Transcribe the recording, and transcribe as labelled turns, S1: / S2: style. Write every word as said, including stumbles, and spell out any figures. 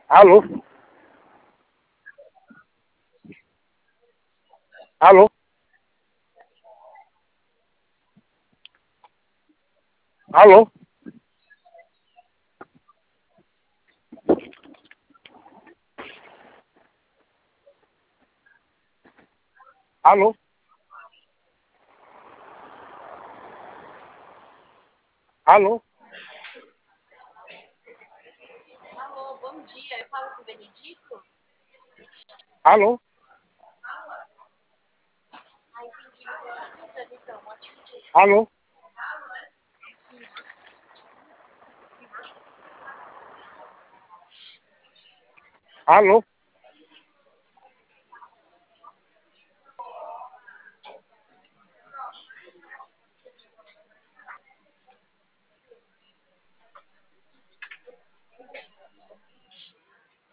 S1: Alô? Alô? Alô? Alô? Alô?
S2: Alô, bom dia. Eu falo com o Benedito?
S1: Alô?
S2: Ah, entendi. Você está precisando, então. Um ótimo dia.
S1: Alô? Alô?